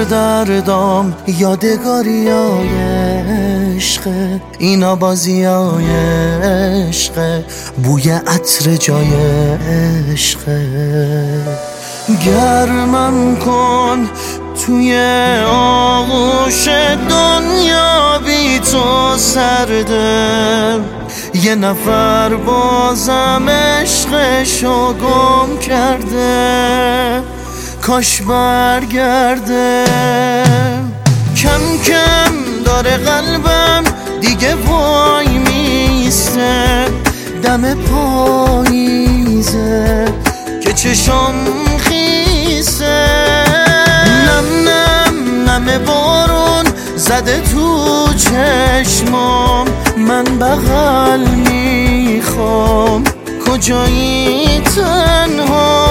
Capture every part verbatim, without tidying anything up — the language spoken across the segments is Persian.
سردردام یادگاریای عشقه، اینا بازیای عشقه، بوی عطر جای عشقه. گرمم کن توی آغوش دنیا، بی تو سرده، یه نفر بازم عشقشو گم کرده، کاش برگرده. کم کم داره قلبم دیگه وای میسته، دم پاییزه که چشم خیسه، نم نم نم بارون زده تو چشمام، من بغل میخوام، کجایی تنها؟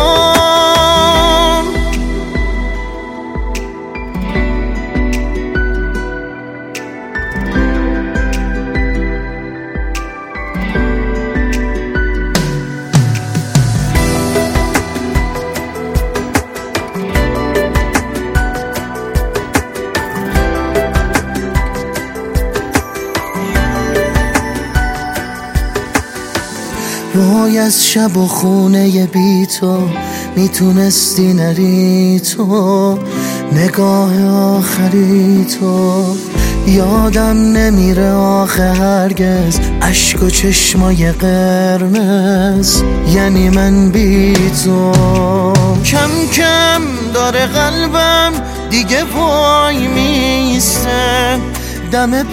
وای از شب و خونه بی تو میتونستی نری تو، نگاه آخری تو یادم نمیره آخه هرگز، اشک و چشمای قرمز یعنی من بی تو. کم کم داره قلبم دیگه وای میسته، دم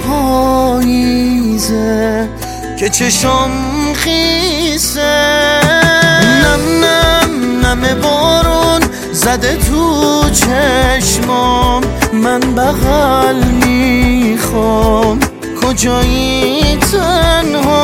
پاییزه که چشم خیسه، نم نم نم بارون زده تو چشمام، من بغل میخوام، کجایی تنها؟